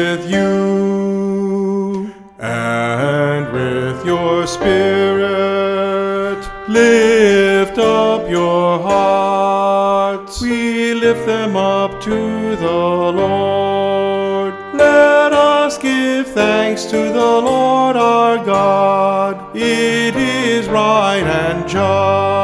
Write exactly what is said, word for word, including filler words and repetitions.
with you and with your spirit. Lift up your hearts. We lift them up to the Lord. Let us give thanks to the Lord our God. It is right and just.